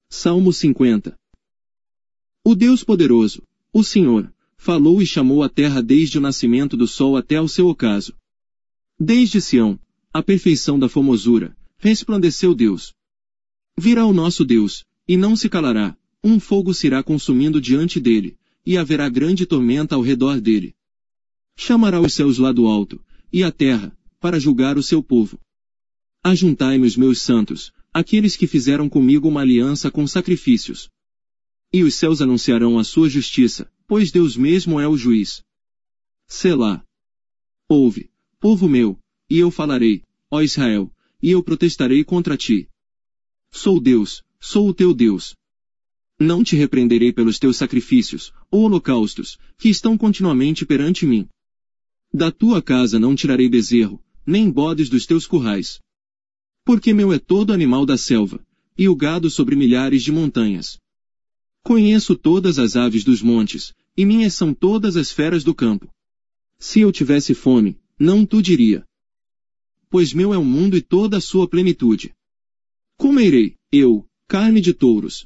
Salmo 50. O Deus poderoso, o Senhor, falou e chamou a terra desde o nascimento do sol até ao seu ocaso. Desde Sião, a perfeição da formosura, resplandeceu Deus. Virá o nosso Deus, e não se calará, um fogo se irá consumindo diante dele, e haverá grande tormenta ao redor dele. Chamará os céus lá do alto, e a terra, para julgar o seu povo. Ajuntai-me os meus santos, aqueles que fizeram comigo uma aliança com sacrifícios. E os céus anunciarão a sua justiça, pois Deus mesmo é o juiz. Selá. Ouve, povo meu, e eu falarei, ó Israel, e eu protestarei contra ti. Sou Deus, sou o teu Deus. Não te repreenderei pelos teus sacrifícios, ou holocaustos, que estão continuamente perante mim. Da tua casa não tirarei bezerro, nem bodes dos teus currais. Porque meu é todo animal da selva, e o gado sobre milhares de montanhas. Conheço todas as aves dos montes, e minhas são todas as feras do campo. Se eu tivesse fome, não tu diria. Pois meu é o mundo e toda a sua plenitude. Comerei, eu, carne de touros.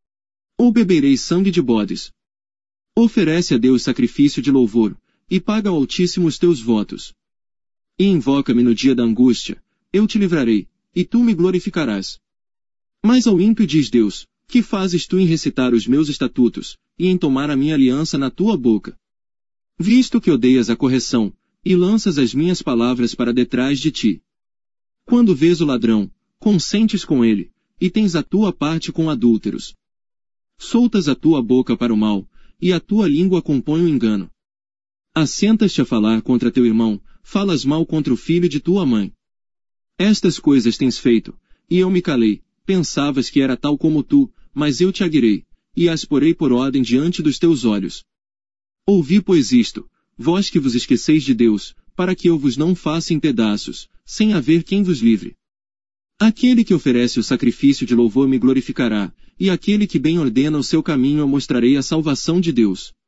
Ou beberei sangue de bodes. Oferece a Deus sacrifício de louvor, e paga ao Altíssimo os teus votos. E invoca-me no dia da angústia, eu te livrarei, e tu me glorificarás. Mas ao ímpio diz Deus, que fazes tu em recitar os meus estatutos, e em tomar a minha aliança na tua boca? Visto que odeias a correção, e lanças as minhas palavras para detrás de ti. Quando vês o ladrão, consentes com ele, e tens a tua parte com adúlteros. Soltas a tua boca para o mal, e a tua língua compõe o engano. Assentas-te a falar contra teu irmão, falas mal contra o filho de tua mãe. Estas coisas tens feito, e eu me calei, pensavas que era tal como tu, mas eu te aguirei, e as porei por ordem diante dos teus olhos. Ouvi pois isto, vós que vos esqueceis de Deus, para que eu vos não faça em pedaços, sem haver quem vos livre. Aquele que oferece o sacrifício de louvor me glorificará, e aquele que bem ordena o seu caminho eu mostrarei a salvação de Deus.